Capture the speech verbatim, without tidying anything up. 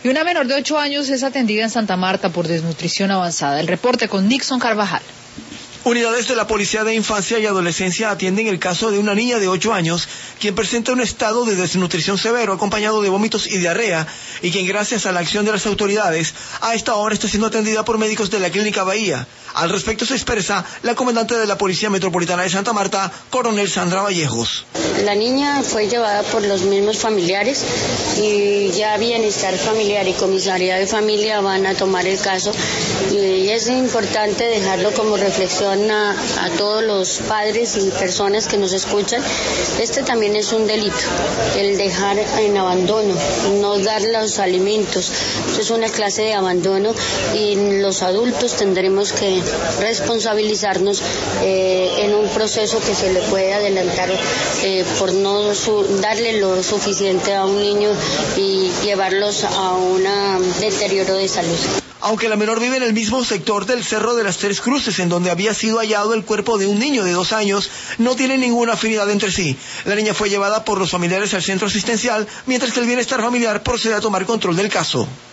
Y una menor de ocho años es atendida en Santa Marta por desnutrición avanzada. El reporte con Nixon Carvajal. Unidades de la Policía de Infancia y Adolescencia atienden el caso de una niña de ocho años, quien presenta un estado de desnutrición severo acompañado de vómitos y diarrea, y quien gracias a la acción de las autoridades a esta hora está siendo atendida por médicos de la Clínica Bahía. Al respecto se expresa la comandante de la Policía Metropolitana de Santa Marta, Coronel Sandra Vallejos. La niña fue llevada por los mismos familiares y ya Bienestar Familiar y Comisaría de Familia van a tomar el caso, y es importante dejarlo como reflexión A, a todos los padres y personas que nos escuchan. Este también es un delito, el dejar en abandono, no dar los alimentos. Esto es una clase de abandono y los adultos tendremos que responsabilizarnos eh, en un proceso que se le puede adelantar eh, por no su, darle lo suficiente a un niño y llevarlos a un deterioro de salud. Aunque la menor vive en el mismo sector del Cerro de las Tres Cruces, en donde había sido hallado el cuerpo de un niño de dos años, no tienen ninguna afinidad entre sí. La niña fue llevada por los familiares al centro asistencial, mientras que el Bienestar Familiar procede a tomar control del caso.